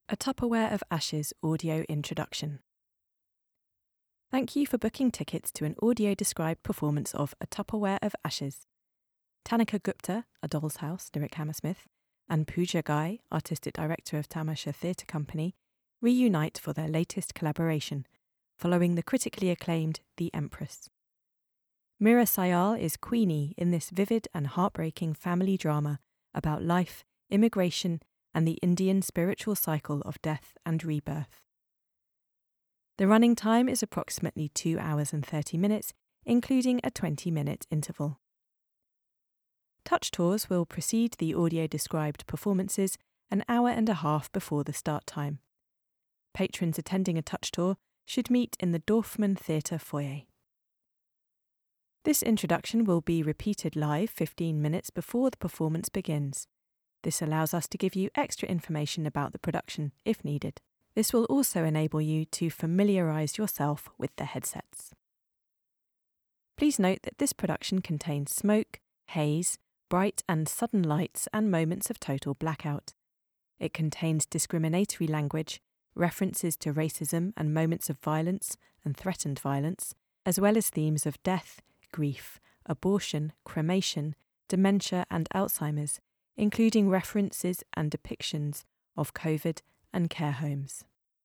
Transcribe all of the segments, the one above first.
A Tupperware of Ashes audio introduction. Thank you for booking tickets to an audio-described performance of A Tupperware of Ashes. Tanika Gupta, A Doll's House, Lyric Hammersmith, and Pooja Ghai, Artistic Director of Tamasha Theatre Company, reunite for their latest collaboration, following the critically acclaimed The Empress. Meera Syal is Queenie in this vivid and heartbreaking family drama about life, immigration, and the Indian spiritual cycle of death and rebirth. The running time is approximately 2 hours and 30 minutes, including a 20-minute interval. Touch tours will precede the audio-described performances an hour and a half before the start time. Patrons attending a touch tour should meet in the Dorfman Theatre foyer. This introduction will be repeated live 15 minutes before the performance begins. This allows us to give you extra information about the production, if needed. This will also enable you to familiarise yourself with the headsets. Please note that this production contains smoke, haze, bright and sudden lights and moments of total blackout. It contains discriminatory language, references to racism and moments of violence and threatened violence, as well as themes of death, grief, abortion, cremation, dementia and Alzheimer's, including references and depictions of COVID and care homes.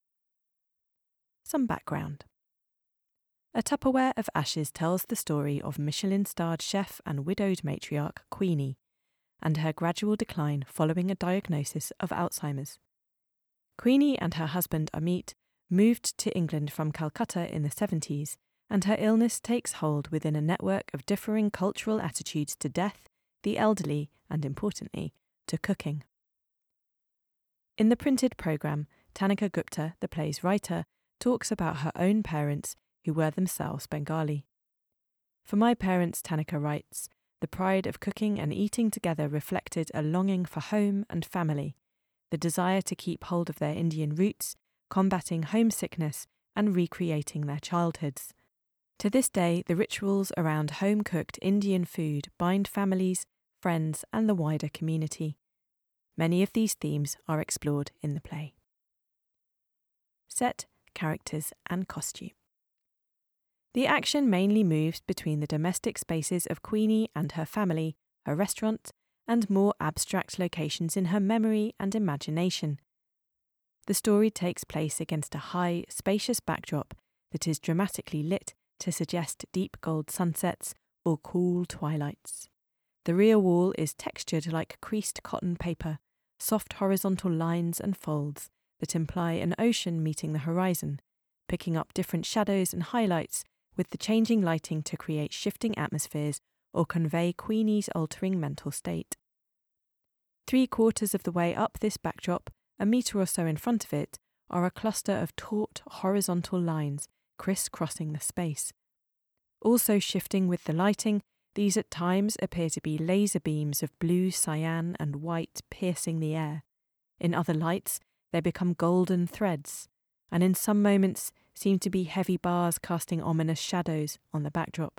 Some background. A Tupperware of Ashes tells the story of Michelin-starred chef and widowed matriarch Queenie and her gradual decline following a diagnosis of Alzheimer's. Queenie and her husband Amit moved to England from Calcutta in the 70s, and her illness takes hold within a network of differing cultural attitudes to death, the elderly, and importantly, to cooking. In the printed programme, Tanika Gupta, the play's writer, talks about her own parents who were themselves Bengali. For my parents, Tanika writes, the pride of cooking and eating together reflected a longing for home and family, the desire to keep hold of their Indian roots, combating homesickness and recreating their childhoods. To this day, the rituals around home-cooked Indian food bind families, friends, and the wider community. Many of these themes are explored in the play. Set, characters, and costume. The action mainly moves between the domestic spaces of Queenie and her family, her restaurant, and more abstract locations in her memory and imagination. The story takes place against a high, spacious backdrop that is dramatically lit to suggest deep gold sunsets or cool twilights. The rear wall is textured like creased cotton paper, soft horizontal lines and folds that imply an ocean meeting the horizon, picking up different shadows and highlights with the changing lighting to create shifting atmospheres or convey Queenie's altering mental state. 3/4 of the way up this backdrop, a metre or so in front of it, are a cluster of taut horizontal lines criss-crossing the space. Also shifting with the lighting, these at times appear to be laser beams of blue, cyan and white piercing the air. In other lights, they become golden threads, and in some moments seem to be heavy bars casting ominous shadows on the backdrop.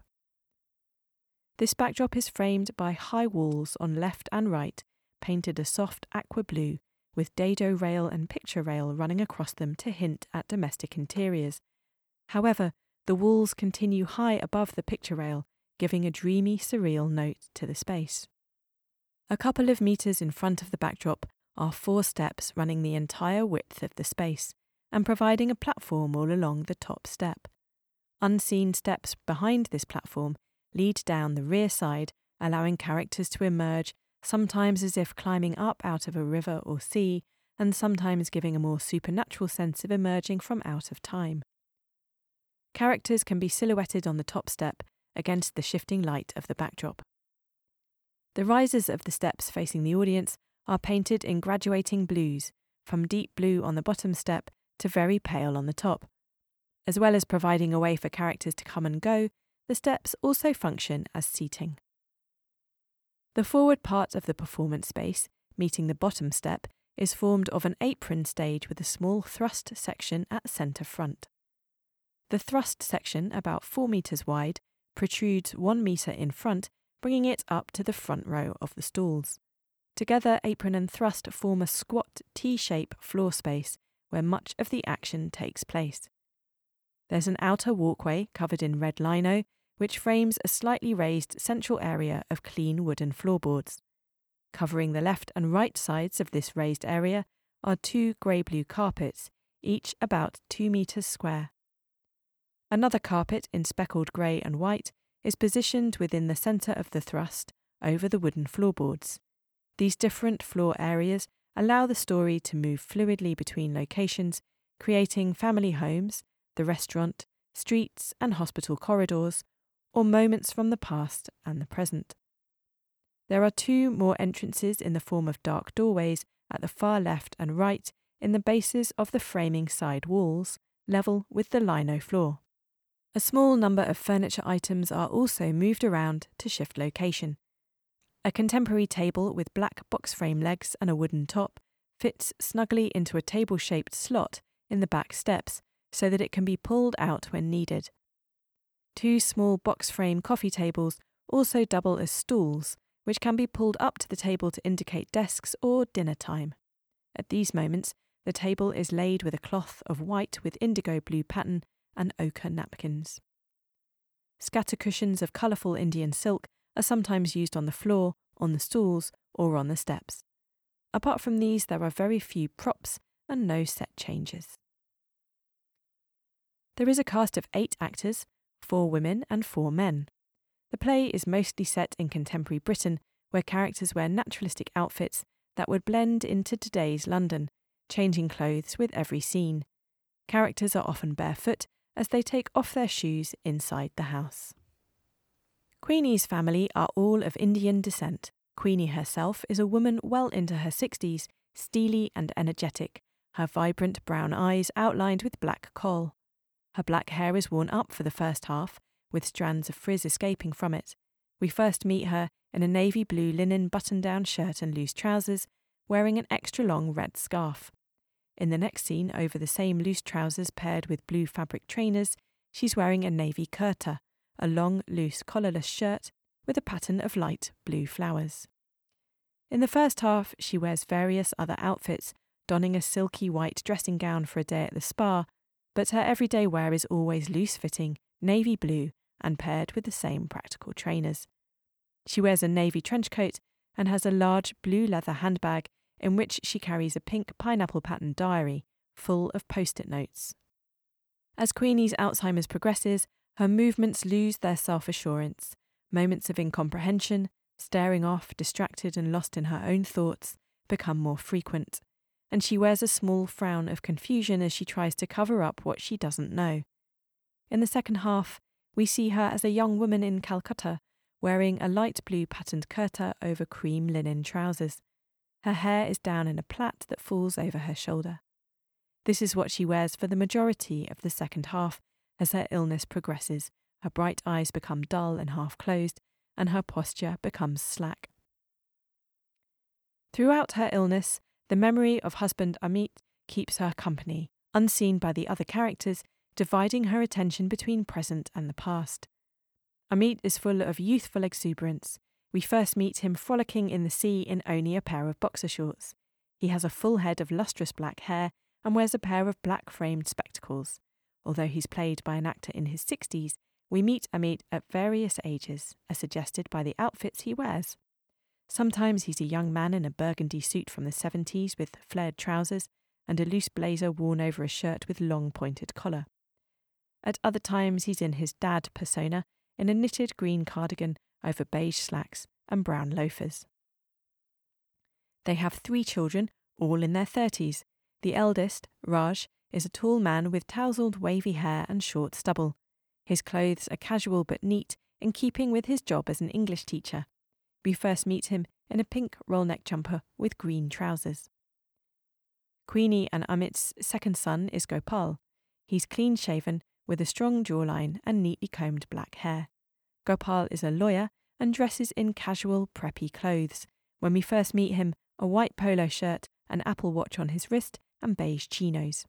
This backdrop is framed by high walls on left and right, painted a soft aqua blue, with dado rail and picture rail running across them to hint at domestic interiors. However, the walls continue high above the picture rail, giving a dreamy, surreal note to the space. A couple of metres in front of the backdrop are 4 steps running the entire width of the space and providing a platform all along the top step. Unseen steps behind this platform lead down the rear side, allowing characters to emerge, sometimes as if climbing up out of a river or sea, and sometimes giving a more supernatural sense of emerging from out of time. Characters can be silhouetted on the top step against the shifting light of the backdrop. The risers of the steps facing the audience are painted in graduating blues, from deep blue on the bottom step to very pale on the top. As well as providing a way for characters to come and go, the steps also function as seating. The forward part of the performance space, meeting the bottom step, is formed of an apron stage with a small thrust section at centre front. The thrust section, about 4 metres wide, protrudes 1 metre in front, bringing it up to the front row of the stalls. Together, apron and thrust form a squat T-shape floor space where much of the action takes place. There's an outer walkway covered in red lino, which frames a slightly raised central area of clean wooden floorboards. Covering the left and right sides of this raised area are 2 grey-blue carpets, each about 2 metres square. Another carpet in speckled grey and white is positioned within the centre of the thrust over the wooden floorboards. These different floor areas allow the story to move fluidly between locations, creating family homes, the restaurant, streets and hospital corridors, or moments from the past and the present. There are 2 more entrances in the form of dark doorways at the far left and right in the bases of the framing side walls, level with the lino floor. A small number of furniture items are also moved around to shift location. A contemporary table with black box frame legs and a wooden top fits snugly into a table-shaped slot in the back steps so that it can be pulled out when needed. 2 small box frame coffee tables also double as stools, which can be pulled up to the table to indicate desks or dinner time. At these moments, the table is laid with a cloth of white with indigo blue pattern and ochre napkins. Scatter cushions of colourful Indian silk are sometimes used on the floor, on the stools, or on the steps. Apart from these, there are very few props and no set changes. There is a cast of 8 actors, 4 women and 4 men. The play is mostly set in contemporary Britain, where characters wear naturalistic outfits that would blend into today's London, changing clothes with every scene. Characters are often barefoot as they take off their shoes inside the house. Queenie's family are all of Indian descent. Queenie herself is a woman well into her 60s, steely and energetic, her vibrant brown eyes outlined with black kohl. Her black hair is worn up for the first half, with strands of frizz escaping from it. We first meet her in a navy blue linen button-down shirt and loose trousers, wearing an extra long red scarf. In the next scene, over the same loose trousers paired with blue fabric trainers, she's wearing a navy kurta, a long, loose, collarless shirt with a pattern of light blue flowers. In the first half, she wears various other outfits, donning a silky white dressing gown for a day at the spa, but her everyday wear is always loose-fitting, navy blue, and paired with the same practical trainers. She wears a navy trench coat and has a large blue leather handbag in which she carries a pink pineapple-patterned diary full of post-it notes. As Queenie's Alzheimer's progresses, her movements lose their self-assurance. Moments of incomprehension, staring off, distracted and lost in her own thoughts, become more frequent, and she wears a small frown of confusion as she tries to cover up what she doesn't know. In the second half, we see her as a young woman in Calcutta, wearing a light blue patterned kurta over cream linen trousers. Her hair is down in a plait that falls over her shoulder. This is what she wears for the majority of the second half. As her illness progresses, her bright eyes become dull and half-closed, and her posture becomes slack. Throughout her illness, the memory of husband Amit keeps her company, unseen by the other characters, dividing her attention between present and the past. Amit is full of youthful exuberance. We first meet him frolicking in the sea in only a pair of boxer shorts. He has a full head of lustrous black hair and wears a pair of black-framed spectacles. Although he's played by an actor in his 60s, we meet Amit at various ages, as suggested by the outfits he wears. Sometimes he's a young man in a burgundy suit from the 70s with flared trousers and a loose blazer worn over a shirt with long pointed collar. At other times he's in his dad persona in a knitted green cardigan over beige slacks and brown loafers. They have 3 children, all in their 30s. The eldest, Raj, is a tall man with tousled wavy hair and short stubble. His clothes are casual but neat, in keeping with his job as an English teacher. We first meet him in a pink roll-neck jumper with green trousers. Queenie and Amit's second son is Gopal. He's clean-shaven, with a strong jawline and neatly combed black hair. Gopal is a lawyer and dresses in casual, preppy clothes. When we first meet him, a white polo shirt, an Apple Watch on his wrist, and beige chinos.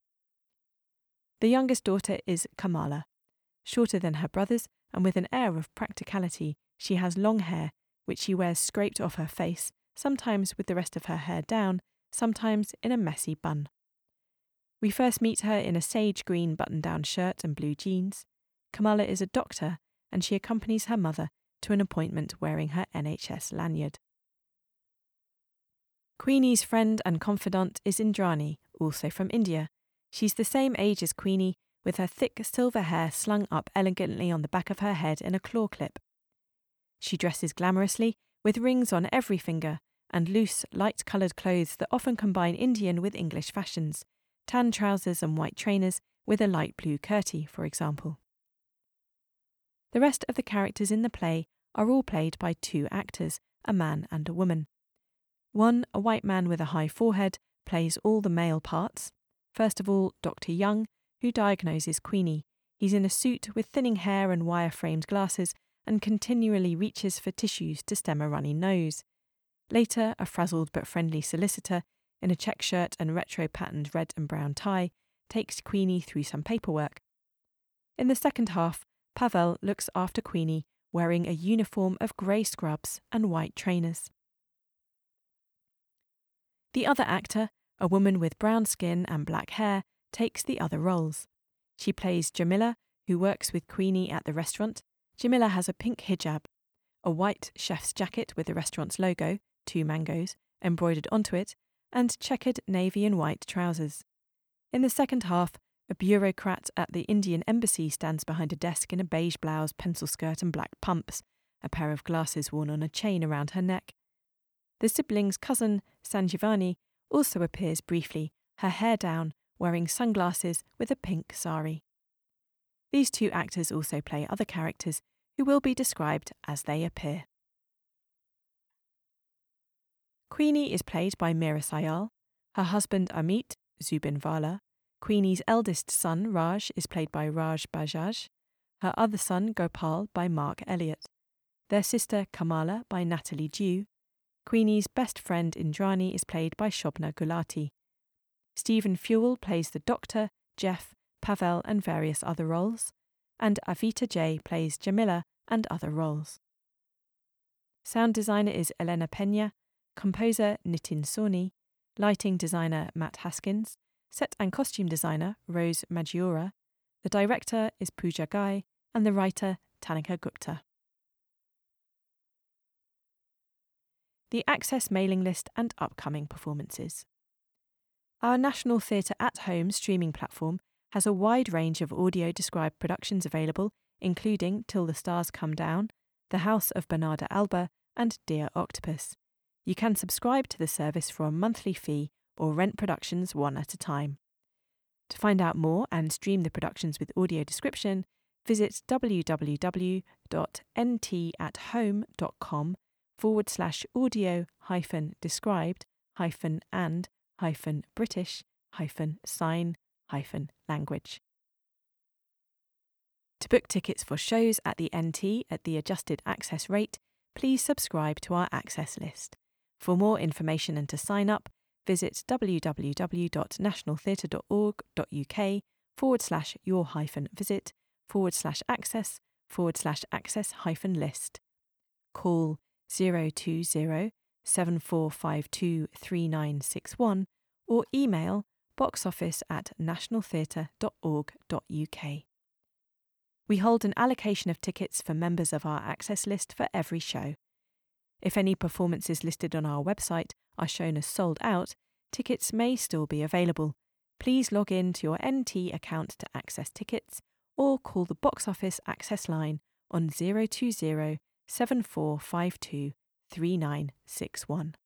The youngest daughter is Kamala. Shorter than her brothers and with an air of practicality, she has long hair, which she wears scraped off her face sometimes with the rest of her hair down, sometimes in a messy bun. We first meet her in a sage green button-down shirt and blue jeans. Kamala is a doctor, and she accompanies her mother to an appointment wearing her NHS lanyard. Queenie's friend and confidant is Indrani, also from India. She's the same age as Queenie, with her thick silver hair slung up elegantly on the back of her head in a claw clip. She dresses glamorously, with rings on every finger, and loose, light-coloured clothes that often combine Indian with English fashions, tan trousers and white trainers with a light blue kurti, for example. The rest of the characters in the play are all played by two actors, a man and a woman. One, a white man with a high forehead, plays all the male parts. First of all, Dr. Young, who diagnoses Queenie. He's in a suit with thinning hair and wire-framed glasses and continually reaches for tissues to stem a runny nose. Later, a frazzled but friendly solicitor, in a check shirt and retro-patterned red and brown tie, takes Queenie through some paperwork. In the second half, Pavel looks after Queenie, wearing a uniform of grey scrubs and white trainers. The other actor, a woman with brown skin and black hair, takes the other roles. She plays Jamila, who works with Queenie at the restaurant. Jamila has a pink hijab, a white chef's jacket with the restaurant's logo, 2 mangoes, embroidered onto it, and checkered navy and white trousers. In the second half, a bureaucrat at the Indian embassy stands behind a desk in a beige blouse, pencil skirt and black pumps, a pair of glasses worn on a chain around her neck. The sibling's cousin, Sanjivani, also appears briefly, her hair down, wearing sunglasses with a pink sari. These two actors also play other characters who will be described as they appear. Queenie is played by Meera Syal. Her husband Amit, Zubin Vala. Queenie's eldest son, Raj, is played by Raj Bajaj. Her other son, Gopal, by Mark Elliott. Their sister, Kamala, by Natalie Dew. Queenie's best friend, Indrani, is played by Shobna Gulati. Stephen Fewell plays the Doctor, Jeff, Pavel and various other roles. And Avita J plays Jamila and other roles. Sound designer is Elena Pena. Composer Nitin Sawhney, lighting designer Matt Haskins, set and costume designer Rose Maggiora, the director is Pooja Ghai, and the writer Tanika Gupta. The Access mailing list and upcoming performances. Our National Theatre at Home streaming platform has a wide range of audio-described productions available, including Till the Stars Come Down, The House of Bernarda Alba, and Dear Octopus. You can subscribe to the service for a monthly fee or rent productions one at a time. To find out more and stream the productions with audio description, visit www.nt@home.com/audio-described-British-sign-language. To book tickets for shows at the NT at the adjusted access rate, please subscribe to our access list. For more information and to sign up, visit www.nationaltheatre.org.uk/visit/access/access-list. Call 020-7452-3961 or email boxoffice@nationaltheatre.org.uk. We hold an allocation of tickets for members of our access list for every show. If any performances listed on our website are shown as sold out, tickets may still be available. Please log in to your NT account to access tickets or call the box office access line on 020 7452 3961.